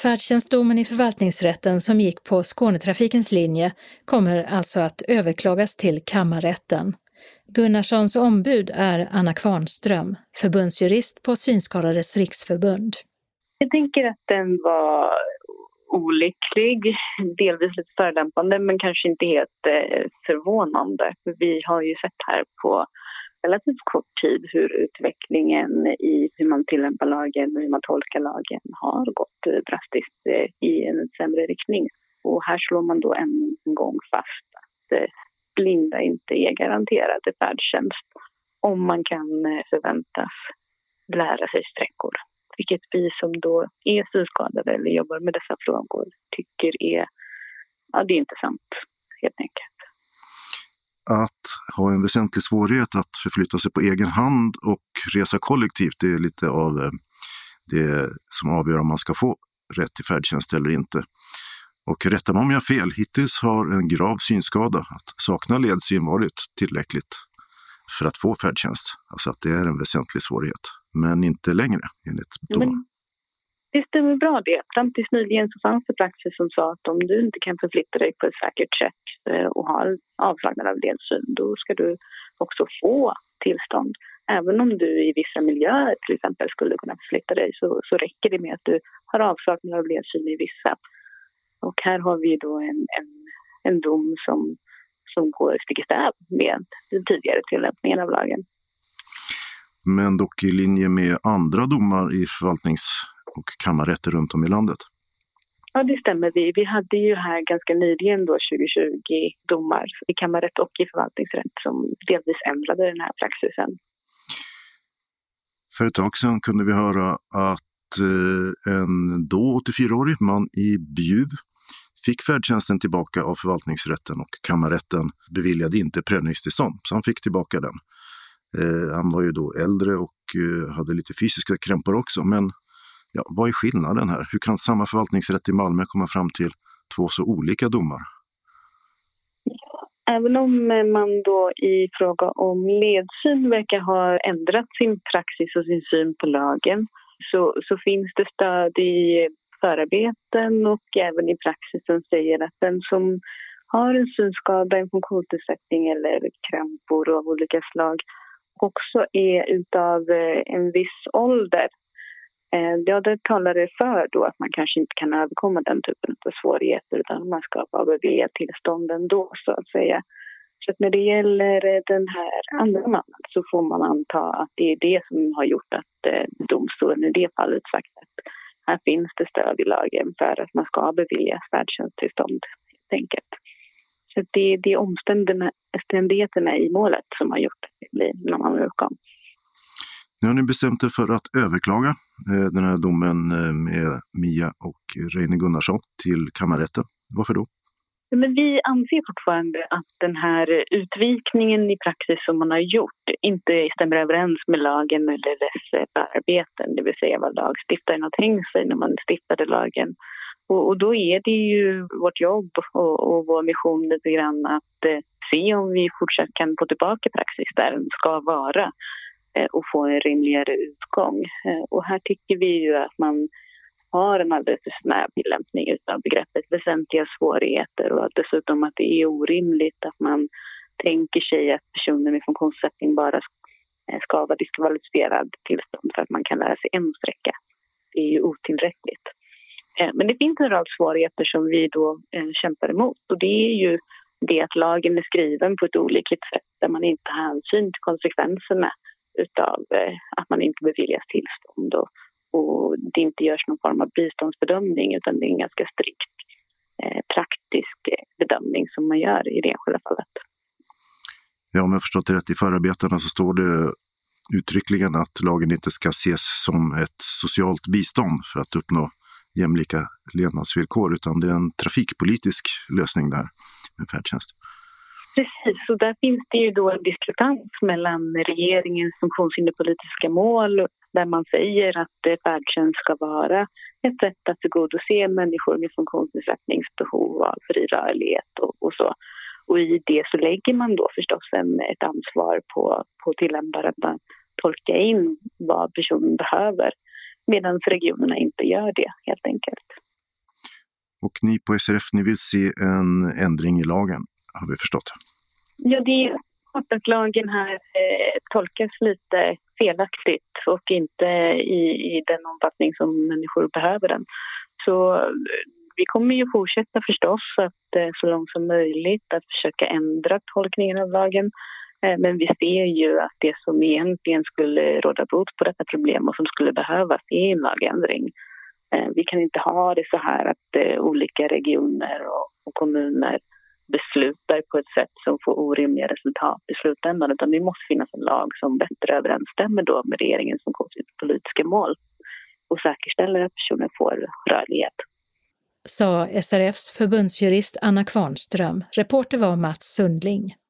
Färdtjänstdomen i förvaltningsrätten som gick på Skånetrafikens linje kommer alltså att överklagas till kammarrätten. Gunnarssons ombud är Anna Kvarnström, förbundsjurist på Synskadades riksförbund. Jag tänker att den var olycklig, delvis lite förolämpande men kanske inte helt förvånande. Vi har ju sett här på relativt kort tid hur utvecklingen i hur man tillämpar lagen och hur man tolkar lagen har gått drastiskt i en sämre riktning. Och här slår man då en gång fast att blinda inte är garanterade färdtjänst om man kan förväntas lära sig sträckor. Vilket vi som då är synskadade eller jobbar med dessa frågor tycker är, ja, det är intressant helt enkelt. Att ha en väsentlig svårighet att förflytta sig på egen hand och resa kollektivt, det är lite av det som avgör om man ska få rätt till färdtjänst eller inte. Och rätta mig om jag har fel, hittills har en grav synskada att sakna ledsyn varit tillräckligt för att få färdtjänst. Alltså att det är en väsentlig svårighet, men inte längre enligt domar. Det stämmer bra det. Fram tills nyligen så fanns det praxis som sa att om du inte kan förflytta dig på ett säkert sätt och har avsaknad av ledsyn, då ska du också få tillstånd. Även om du i vissa miljöer till exempel skulle kunna förflytta dig så räcker det med att du har avsaknad av ledsyn i vissa. Och här har vi då en dom som går stick i stäv med den tidigare tillämpningen av lagen. Men dock i linje med andra domar i förvaltnings- och kammarrätter runt om i landet. Ja, det stämmer. Vi hade ju här ganska nyligen då 2020 domar i kammarrätt och i förvaltningsrätt som delvis ändrade den här praxisen. För ett tag sedan kunde vi höra att en då 84-årig man i Bjuv fick färdtjänsten tillbaka av förvaltningsrätten och kammarrätten beviljade inte prövningstillstånd, så han fick tillbaka den. Han var ju då äldre och hade lite fysiska krämpor också, men ja, vad är skillnaden här? Hur kan samma förvaltningsrätt i Malmö komma fram till två så olika domar? Även om man då i fråga om ledsyn verkar ha ändrat sin praxis och sin syn på lagen så finns det stöd i förarbeten och även i praxis som säger att den som har en synskada, en funktionsnedsättning eller krämpor av olika slag också är utav en viss ålder. Ja, det talar det för då att man kanske inte kan överkomma den typen av svårigheter utan man ska vara beviljad tillstånd ändå så att säga. Så att när det gäller den här andra mannen så får man anta att det är det som har gjort att domstolen i det fallet sagt att här finns det stöd i lagen för att man ska bevilja färdtjänsttillstånd helt enkelt. Så det är omständigheterna i målet som har gjort att det blir någon annan utgång. Nu har ni bestämt er för att överklaga den här domen med Mia och Reine Gunnarsson till kammarrätten. Varför då? Men vi anser fortfarande att den här utvikningen i praxis som man har gjort inte stämmer överens med lagen eller dess arbeten. Det vill säga vad lagstiftaren har tänkt sig när man stiftade lagen. Och då är det ju vårt jobb och vår mission lite grann att se om vi fortsatt kan få tillbaka praxis där den ska vara och få en rimligare utgång. Och här tycker vi ju att man har en alldeles för snäv tillämpning av begreppet väsentliga svårigheter och dessutom att det är orimligt att man tänker sig att personer med funktionsnedsättning bara ska vara diskvalificerad tillstånd för att man kan lära sig en sträcka. Det är ju otillräckligt. Men det finns en rad svårigheter som vi då kämpar emot och det är ju det att lagen är skriven på ett olyckligt sätt där man inte har hänsyn till konsekvenserna utav att man inte beviljas tillstånd och det inte görs någon form av biståndsbedömning utan det är en ganska strikt praktisk bedömning som man gör i det enskilda fallet. Ja, om jag förstått det rätt i förarbetena så står det uttryckligen att lagen inte ska ses som ett socialt bistånd för att uppnå jämlika levnadsvillkor utan det är en trafikpolitisk lösning där med färdtjänst. Precis, och där finns det ju då en diskrepans mellan regeringens funktionshinderpolitiska mål där man säger att färdtjänst ska vara ett sätt att tillgodose människor med funktionsnedsättningsbehov av fri rörlighet och så. Och i det så lägger man då förstås ett ansvar på tillämparen att tolka in vad personen behöver medan regionerna inte gör det helt enkelt. ni på SRF, ni vill se en ändring i lagen, har vi förstått. Ja, det är att lagen här tolkas lite felaktigt och inte i den omfattning som människor behöver den. Så vi kommer ju fortsätta förstås att så långt som möjligt att försöka ändra tolkningen av lagen. Men vi ser ju att det som egentligen skulle råda bot på detta problem och som skulle behövas är en lagändring. Vi kan inte ha det så här att olika regioner och kommuner beslutar på ett sätt som får orimliga resultat i slutändan, utan det måste finnas en lag som bättre överensstämmer då med regeringens politiska mål och säkerställer att personer får rörlighet. Sa SRFs förbundsjurist Anna Kvarnström. Reporter var Mats Sundling.